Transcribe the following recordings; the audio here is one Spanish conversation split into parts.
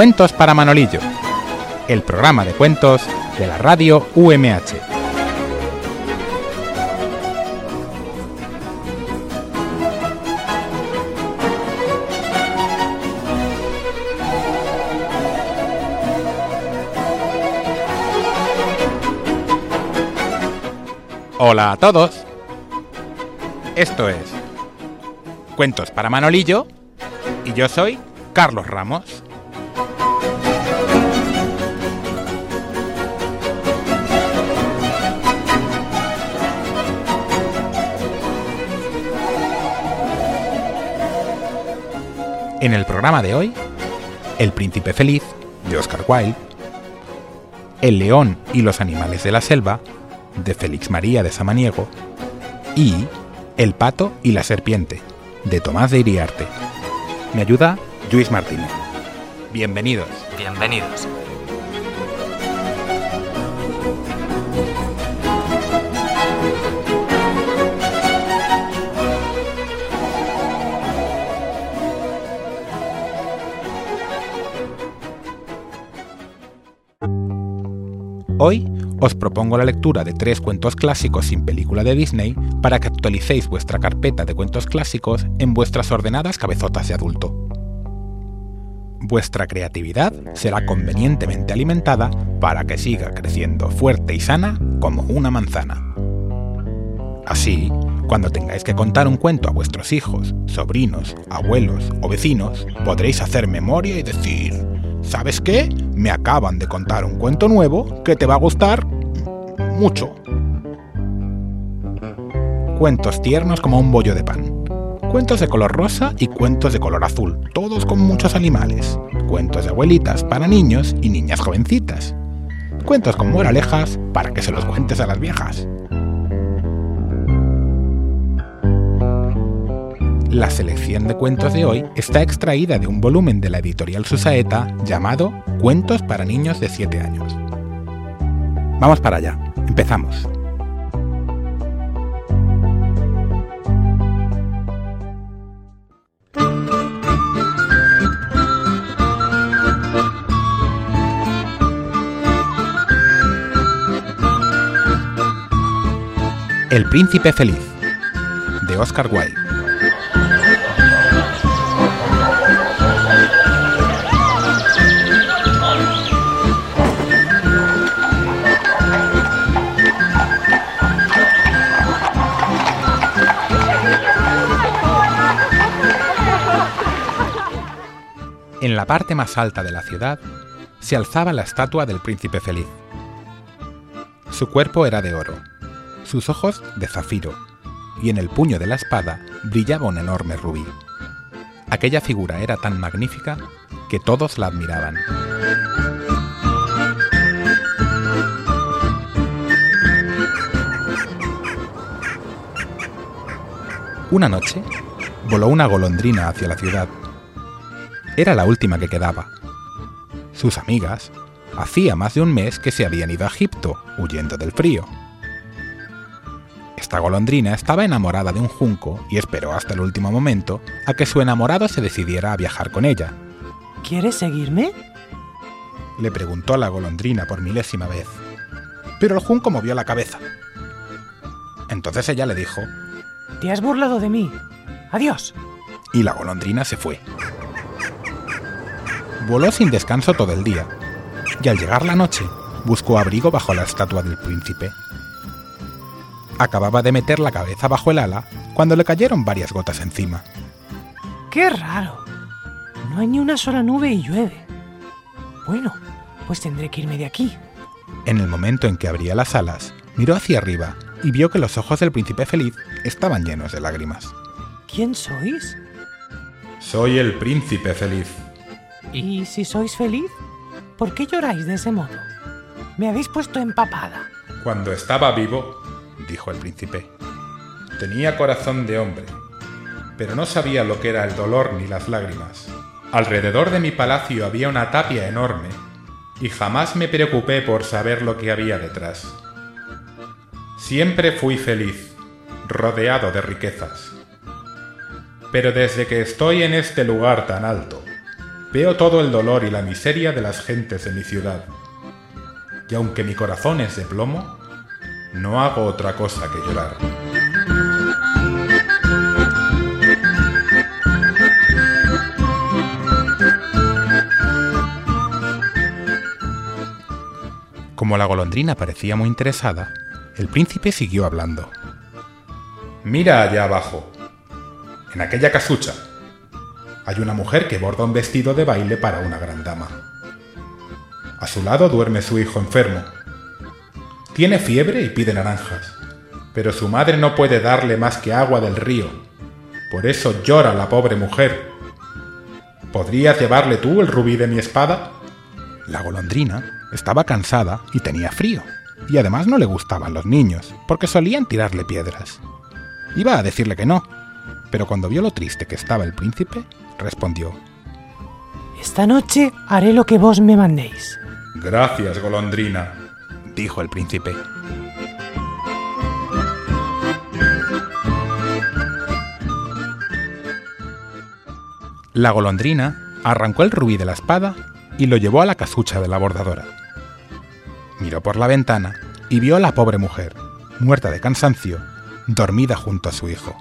Cuentos para Manolillo, el programa de cuentos de la radio UMH. Hola a todos. Esto es Cuentos para Manolillo y yo soy Carlos Ramos. En el programa de hoy, El Príncipe Feliz, de Oscar Wilde, El León y los Animales de la Selva, de Félix María de Samaniego, y El Pato y la Serpiente, de Tomás de Iriarte. Me ayuda Lluís Martínez. Bienvenidos. Bienvenidos. Hoy os propongo la lectura de 3 cuentos clásicos sin película de Disney para que actualicéis vuestra carpeta de cuentos clásicos en vuestras ordenadas cabezotas de adulto. Vuestra creatividad será convenientemente alimentada para que siga creciendo fuerte y sana como una manzana. Así, cuando tengáis que contar un cuento a vuestros hijos, sobrinos, abuelos o vecinos, podréis hacer memoria y decir: ¿sabes qué? Me acaban de contar un cuento nuevo que te va a gustar mucho. Cuentos tiernos como un bollo de pan. Cuentos de color rosa y cuentos de color azul, todos con muchos animales. Cuentos de abuelitas para niños y niñas jovencitas. Cuentos con moralejas para que se los cuentes a las viejas. La selección de cuentos de hoy está extraída de un volumen de la editorial Susaeta llamado Cuentos para niños de 7 años. Vamos para allá, empezamos. El Príncipe Feliz, de Oscar Wilde. En la parte más alta de la ciudad se alzaba la estatua del Príncipe Feliz. Su cuerpo era de oro, sus ojos de zafiro, y en el puño de la espada brillaba un enorme rubí. Aquella figura era tan magnífica que todos la admiraban. Una noche, voló una golondrina hacia la ciudad. Era la última que quedaba. Sus amigas hacía más de un mes que se habían ido a Egipto, huyendo del frío. Esta golondrina estaba enamorada de un junco y esperó hasta el último momento a que su enamorado se decidiera a viajar con ella. ¿Quieres seguirme?, le preguntó la golondrina por milésima vez. Pero el junco movió la cabeza. Entonces ella le dijo: te has burlado de mí. Adiós. Y la golondrina se fue. Voló sin descanso todo el día, y al llegar la noche, buscó abrigo bajo la estatua del príncipe. Acababa de meter la cabeza bajo el ala cuando le cayeron varias gotas encima. ¡Qué raro! No hay ni una sola nube y llueve. Bueno, pues tendré que irme de aquí. En el momento en que abría las alas, miró hacia arriba y vio que los ojos del Príncipe Feliz estaban llenos de lágrimas. ¿Quién sois? Soy el Príncipe Feliz. ¿Y si sois feliz? ¿Por qué lloráis de ese modo? Me habéis puesto empapada. Cuando estaba vivo, dijo el príncipe, tenía corazón de hombre, pero no sabía lo que era el dolor ni las lágrimas. Alrededor de mi palacio había una tapia enorme y jamás me preocupé por saber lo que había detrás. Siempre fui feliz, rodeado de riquezas. Pero desde que estoy en este lugar tan alto, Veo todo el dolor y la miseria de las gentes de mi ciudad. Y aunque mi corazón es de plomo, no hago otra cosa que llorar. Como la golondrina parecía muy interesada, el príncipe siguió hablando. Mira allá abajo, en aquella casucha. Hay una mujer que borda un vestido de baile para una gran dama. A su lado duerme su hijo enfermo. Tiene fiebre y pide naranjas, pero su madre no puede darle más que agua del río. Por eso llora la pobre mujer. ¿Podrías llevarle tú el rubí de mi espada? La golondrina estaba cansada y tenía frío, y además no le gustaban los niños, porque solían tirarle piedras. Iba a decirle que no, pero cuando vio lo triste que estaba el príncipe, respondió: Esta noche haré lo que vos me mandéis. Gracias, golondrina, dijo el príncipe. La golondrina arrancó el rubí de la espada y lo llevó a la casucha de la bordadora. Miró por la ventana y vio a la pobre mujer, muerta de cansancio, dormida junto a su hijo.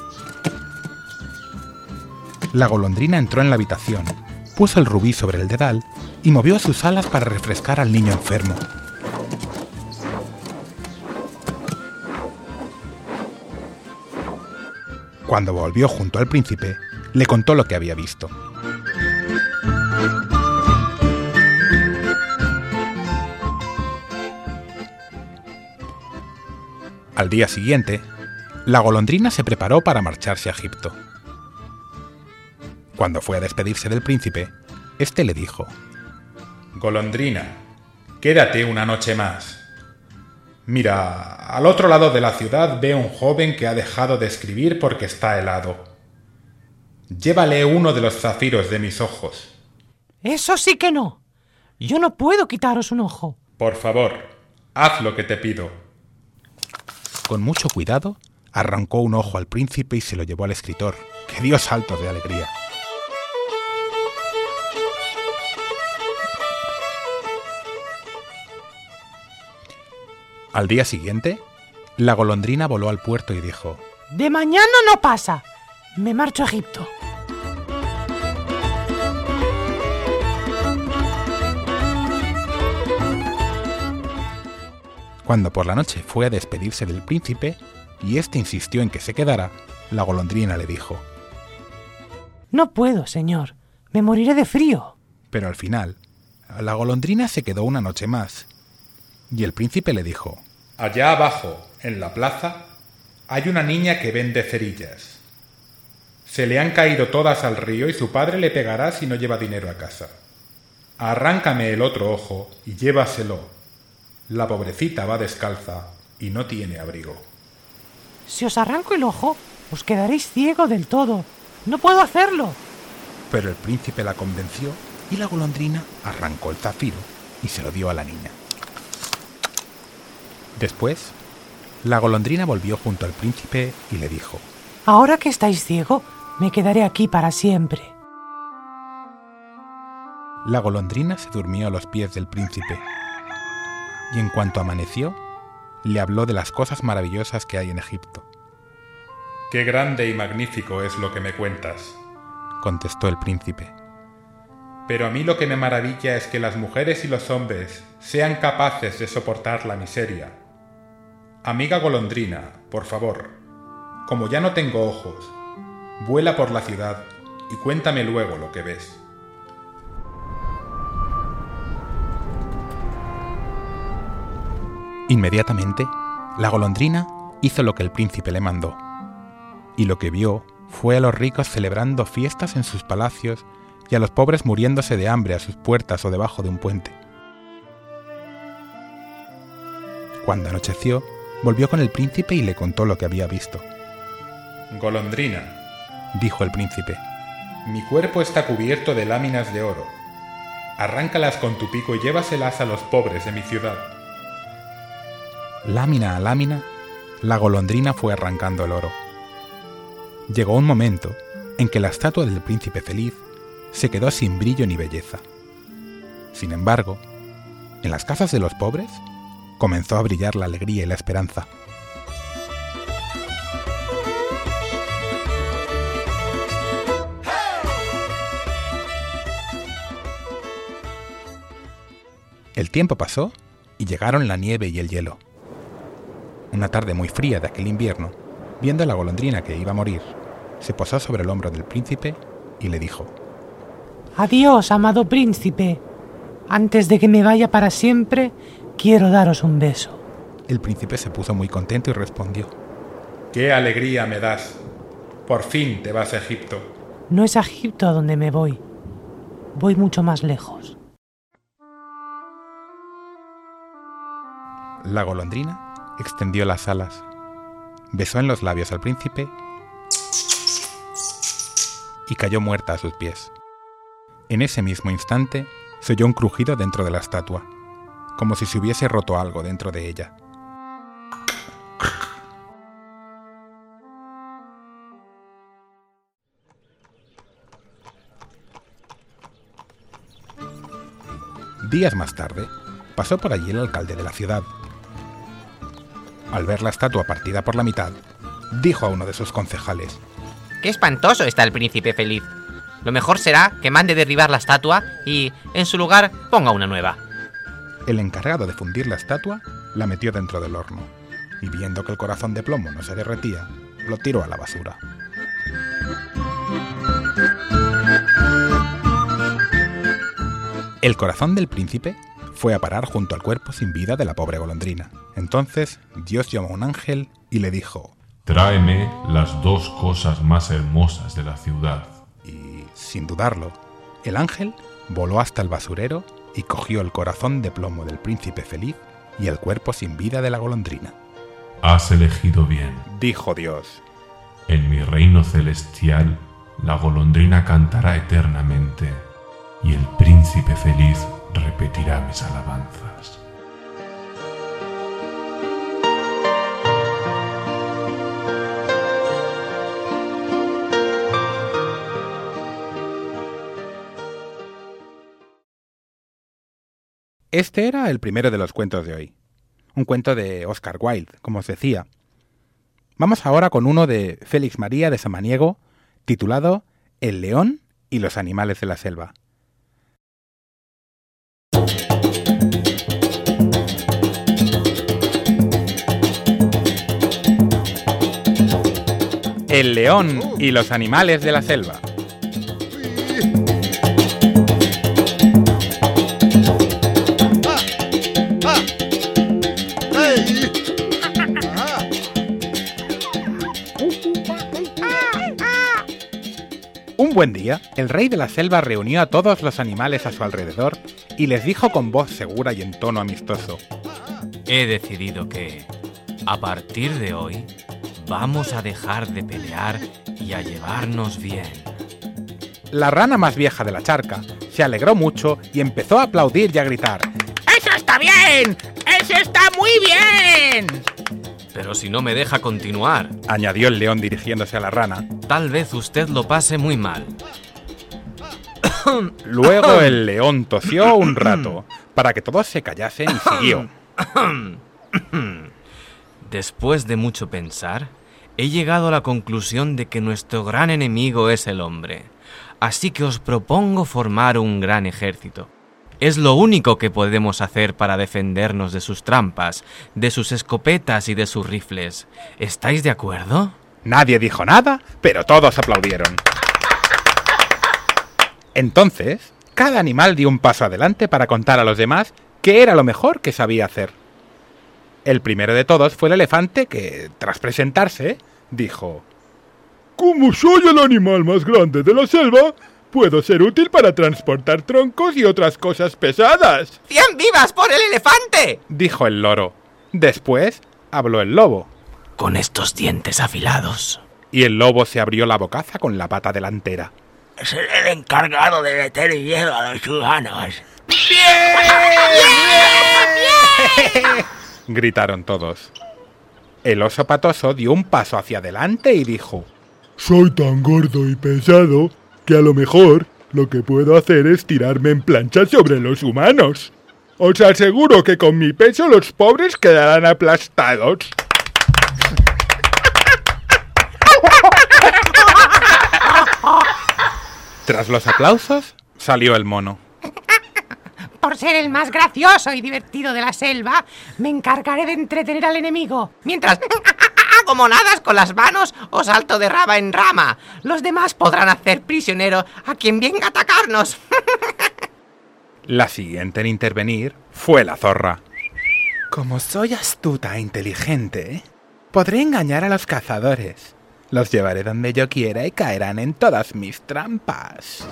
La golondrina entró en la habitación, puso el rubí sobre el dedal y movió sus alas para refrescar al niño enfermo. Cuando volvió junto al príncipe, le contó lo que había visto. Al día siguiente, la golondrina se preparó para marcharse a Egipto. Cuando fue a despedirse del príncipe, éste le dijo: Golondrina, quédate una noche más. Mira, al otro lado de la ciudad veo un joven que ha dejado de escribir porque está helado. Llévale uno de los zafiros de mis ojos. Eso sí que no. Yo no puedo quitaros un ojo. Por favor, haz lo que te pido. Con mucho cuidado, arrancó un ojo al príncipe y se lo llevó al escritor, que dio saltos de alegría. Al día siguiente, la golondrina voló al puerto y dijo: De mañana no pasa. Me marcho a Egipto. Cuando por la noche fue a despedirse del príncipe y éste insistió en que se quedara, la golondrina le dijo: No puedo, señor. Me moriré de frío. Pero al final, la golondrina se quedó una noche más y el príncipe le dijo: Allá abajo, en la plaza, hay una niña que vende cerillas. Se le han caído todas al río y su padre le pegará si no lleva dinero a casa. Arráncame el otro ojo y llévaselo. La pobrecita va descalza y no tiene abrigo. Si os arranco el ojo, os quedaréis ciego del todo. No puedo hacerlo. Pero el príncipe la convenció y la golondrina arrancó el zafiro y se lo dio a la niña. Después, la golondrina volvió junto al príncipe y le dijo: Ahora que estáis ciego, me quedaré aquí para siempre. La golondrina se durmió a los pies del príncipe y en cuanto amaneció, le habló de las cosas maravillosas que hay en Egipto. «Qué grande y magnífico es lo que me cuentas», contestó el príncipe. «Pero a mí lo que me maravilla es que las mujeres y los hombres sean capaces de soportar la miseria. Amiga golondrina, por favor, como ya no tengo ojos, vuela por la ciudad y cuéntame luego lo que ves». Inmediatamente, la golondrina hizo lo que el príncipe le mandó, y lo que vio fue a los ricos celebrando fiestas en sus palacios y a los pobres muriéndose de hambre a sus puertas o debajo de un puente. Cuando anocheció, volvió con el príncipe y le contó lo que había visto. «Golondrina», dijo el príncipe, «mi cuerpo está cubierto de láminas de oro. Arráncalas con tu pico y llévaselas a los pobres de mi ciudad». Lámina a lámina, la golondrina fue arrancando el oro. Llegó un momento en que la estatua del príncipe feliz se quedó sin brillo ni belleza. Sin embargo, en las casas de los pobres comenzó a brillar la alegría y la esperanza. El tiempo pasó y llegaron la nieve y el hielo. Una tarde muy fría de aquel invierno, viendo a la golondrina que iba a morir, se posó sobre el hombro del príncipe y le dijo: Adiós, amado príncipe. Antes de que me vaya para siempre, quiero daros un beso. El príncipe se puso muy contento y respondió: ¡Qué alegría me das! Por fin te vas a Egipto. No es a Egipto a donde me voy. Voy mucho más lejos. La golondrina extendió las alas, besó en los labios al príncipe y cayó muerta a sus pies. En ese mismo instante se oyó un crujido dentro de la estatua, como si se hubiese roto algo dentro de ella. Días más tarde, pasó por allí el alcalde de la ciudad. Al ver la estatua partida por la mitad, dijo a uno de sus concejales: ¡Qué espantoso está el príncipe feliz! Lo mejor será que mande derribar la estatua y, en su lugar, ponga una nueva. El encargado de fundir la estatua la metió dentro del horno, y viendo que el corazón de plomo no se derretía, lo tiró a la basura. El corazón del príncipe fue a parar junto al cuerpo sin vida de la pobre golondrina. Entonces Dios llamó a un ángel y le dijo: Tráeme las dos cosas más hermosas de la ciudad. Y, sin dudarlo, el ángel voló hasta el basurero y cogió el corazón de plomo del príncipe feliz y el cuerpo sin vida de la golondrina. Has elegido bien, dijo Dios. En mi reino celestial, la golondrina cantará eternamente y el príncipe feliz repetirá mis alabanzas. Este era el primero de los cuentos de hoy. Un cuento de Oscar Wilde, como os decía. Vamos ahora con uno de Félix María de Samaniego, titulado El león y los animales de la selva. El león y los animales de la selva. Un buen día, el rey de la selva reunió a todos los animales a su alrededor y les dijo con voz segura y en tono amistoso: He decidido que, a partir de hoy, vamos a dejar de pelear y a llevarnos bien. La rana más vieja de la charca se alegró mucho y empezó a aplaudir y a gritar: ¡Eso está bien! ¡Eso está muy bien! Pero si no me deja continuar, añadió el león dirigiéndose a la rana, tal vez usted lo pase muy mal. Luego el león tosió un rato para que todos se callasen y siguió: Después de mucho pensar, he llegado a la conclusión de que nuestro gran enemigo es el hombre. Así que os propongo formar un gran ejército. Es lo único que podemos hacer para defendernos de sus trampas, de sus escopetas y de sus rifles. ¿Estáis de acuerdo? Nadie dijo nada, pero todos aplaudieron. Entonces, cada animal dio un paso adelante para contar a los demás qué era lo mejor que sabía hacer. El primero de todos fue el elefante que, tras presentarse, dijo: «Como soy el animal más grande de la selva, puedo ser útil para transportar troncos y otras cosas pesadas». ¡100 vivas por el elefante!, dijo el loro. Después habló el lobo. «Con estos dientes afilados». Y el lobo se abrió la bocaza con la pata delantera. «Seré el encargado de meter hielo a los ciudadanos». ¡Bien! Gritaron todos. El oso patoso dio un paso hacia adelante y dijo: «Soy tan gordo y pesado que a lo mejor lo que puedo hacer es tirarme en plancha sobre los humanos. Os aseguro que con mi peso los pobres quedarán aplastados. Tras los aplausos, salió el mono. Por ser el más gracioso y divertido de la selva, me encargaré de entretener al enemigo. Mientras como nadas con las manos o salto de rama en rama. Los demás podrán hacer prisionero a quien venga a atacarnos. La siguiente en intervenir fue la zorra. Como soy astuta e inteligente, podré engañar a los cazadores. Los llevaré donde yo quiera y caerán en todas mis trampas.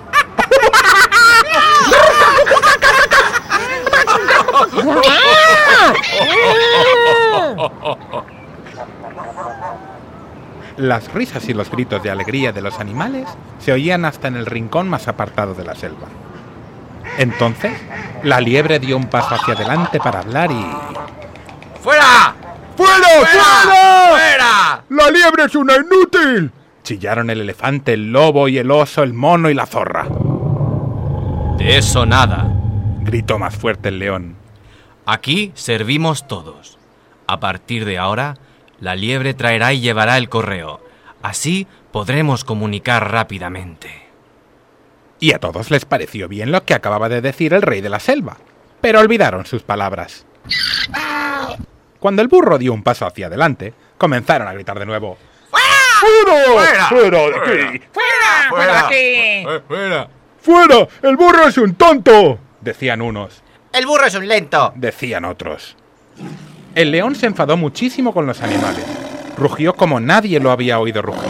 Las risas y los gritos de alegría de los animales se oían hasta en el rincón más apartado de la selva. Entonces, la liebre dio un paso hacia adelante para hablar y... ¡Fuera! ¡Fuera! ¡Fuera! ¡Fuera! ¡La liebre es una inútil! Chillaron el elefante, el lobo y el oso, el mono y la zorra. De eso nada. Gritó más fuerte el león. Aquí servimos todos. A partir de ahora, la liebre traerá y llevará el correo. Así podremos comunicar rápidamente. Y a todos les pareció bien lo que acababa de decir el rey de la selva, pero olvidaron sus palabras. Cuando el burro dio un paso hacia adelante, comenzaron a gritar de nuevo. ¡Fuera! ¡Fuera de aquí! ¡Fuera! ¡Fuera de aquí! ¡Fuera! ¡Fuera! ¡El burro es un tonto! Decían unos, ¡El burro es un lento! decían otros. El león se enfadó muchísimo con los animales. Rugió como nadie lo había oído rugir.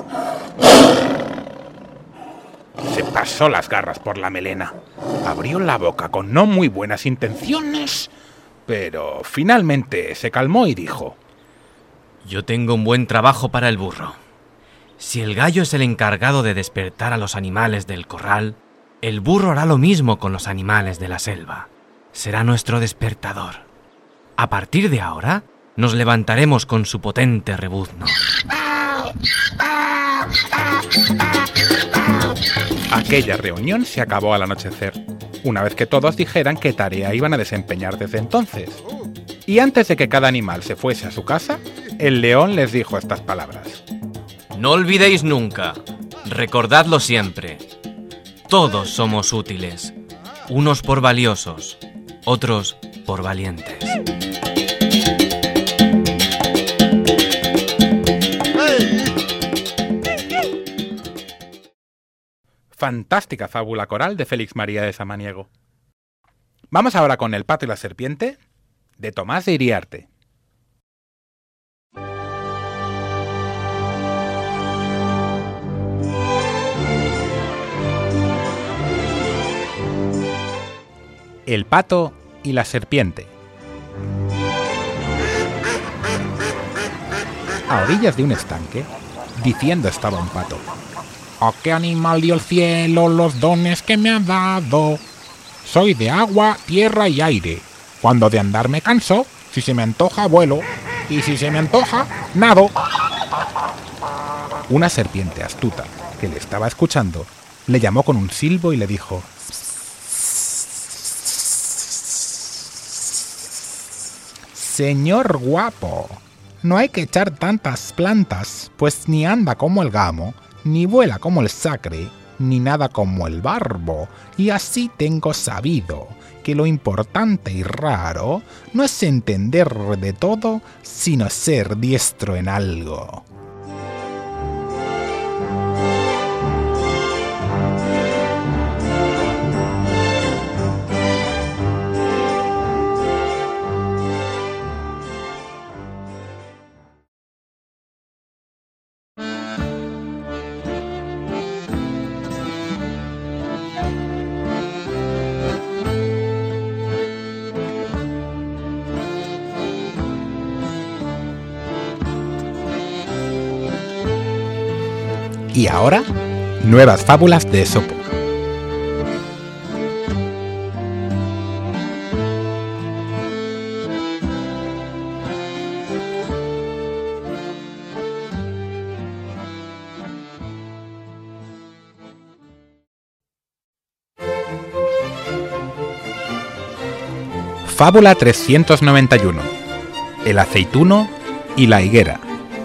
Se pasó las garras por la melena. Abrió la boca con no muy buenas intenciones, pero finalmente se calmó y dijo: Yo tengo un buen trabajo para el burro. Si el gallo es el encargado de despertar a los animales del corral, el burro hará lo mismo con los animales de la selva. Será nuestro despertador. A partir de ahora, nos levantaremos con su potente rebuzno. Aquella reunión se acabó al anochecer, una vez que todos dijeran qué tarea iban a desempeñar desde entonces. Y antes de que cada animal se fuese a su casa, el león les dijo estas palabras. No olvidéis nunca, recordadlo siempre. Todos somos útiles, unos por valiosos, otros por valientes. Fantástica fábula coral de Félix María de Samaniego. Vamos ahora con El pato y la serpiente, de Tomás de Iriarte. El pato y la serpiente. A orillas de un estanque, diciendo estaba un pato: ¿A qué animal dio el cielo los dones que me ha dado? Soy de agua, tierra y aire. Cuando de andar me canso, si se me antoja vuelo, y si se me antoja, nado. Una serpiente astuta, que le estaba escuchando, le llamó con un silbo y le dijo: Señor guapo, no hay que echar tantas plantas, pues ni anda como el gamo, ni vuela como el sacre, ni nada como el barbo, y así tengo sabido que lo importante y raro no es entender de todo, sino ser diestro en algo. Y ahora, nuevas fábulas de Esopo. Fábula 391. El aceituno y la higuera.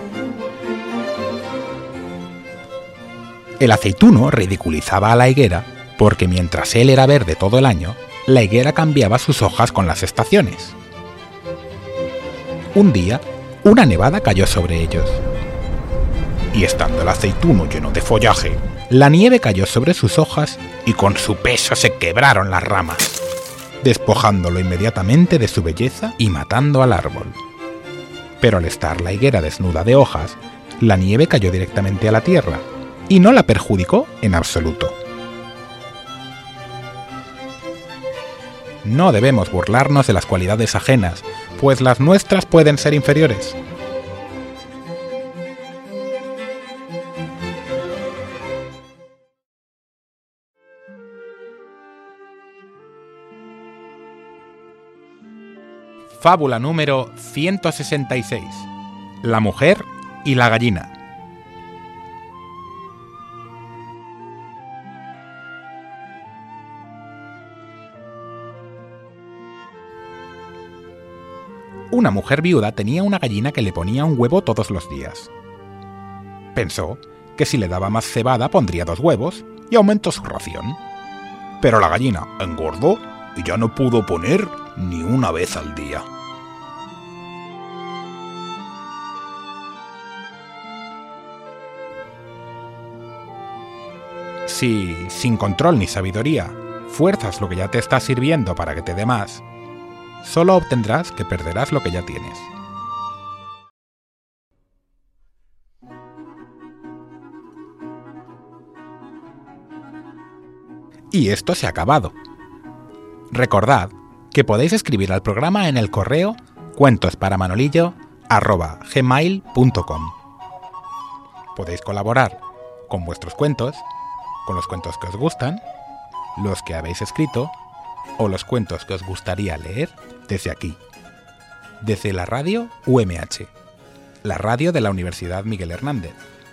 El aceituno ridiculizaba a la higuera porque mientras él era verde todo el año, la higuera cambiaba sus hojas con las estaciones. Un día, una nevada cayó sobre ellos. Y estando el aceituno lleno de follaje, la nieve cayó sobre sus hojas y con su peso se quebraron las ramas, despojándolo inmediatamente de su belleza y matando al árbol. Pero al estar la higuera desnuda de hojas, la nieve cayó directamente a la tierra y no la perjudicó en absoluto. No debemos burlarnos de las cualidades ajenas, pues las nuestras pueden ser inferiores. Fábula número 166. La mujer y la gallina. Una mujer viuda tenía una gallina que le ponía un huevo todos los días. Pensó que si le daba más cebada pondría 2 huevos y aumentó su ración. Pero la gallina engordó y ya no pudo poner ni una vez al día. Si, sin control ni sabiduría, fuerzas lo que ya te está sirviendo para que te dé más, solo obtendrás que perderás lo que ya tienes. Y esto se ha acabado. Recordad que podéis escribir al programa en el correo cuentosparamanolillo@gmail.com. Podéis colaborar con vuestros cuentos, con los cuentos que os gustan, los que habéis escrito o los cuentos que os gustaría leer desde aquí, desde la radio UMH, la radio de la Universidad Miguel Hernández.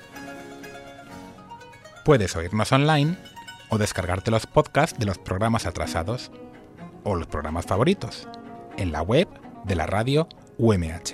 Puedes oírnos online o descargarte los podcasts de los programas atrasados o los programas favoritos en la web de la radio UMH,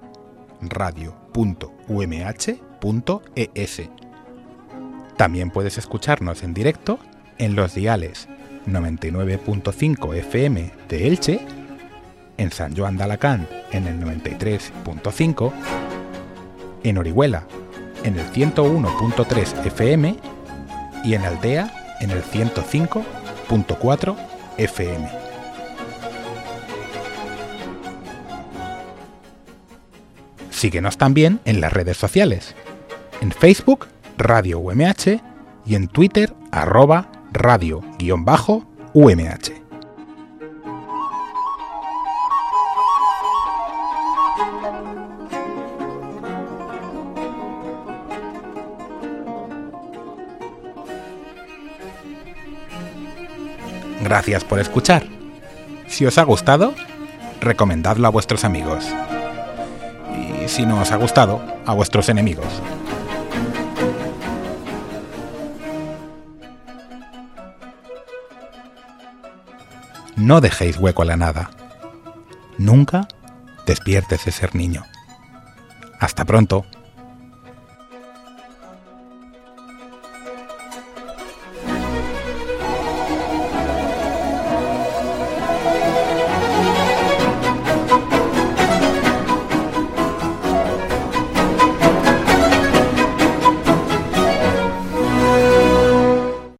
radio.umh.es. También puedes escucharnos en directo en los diales 99.5 FM de Elche, en San Joan de Alacant en el 93.5, en Orihuela en el 101.3 FM y en Aldea en el 105.4 FM. Síguenos también en las redes sociales, en Facebook Radio UMH y en Twitter @radio_UMH. Gracias por escuchar. Si os ha gustado, recomendadlo a vuestros amigos. Y si no os ha gustado, a vuestros enemigos. No dejéis hueco a la nada. Nunca despiertes de ser niño. Hasta pronto.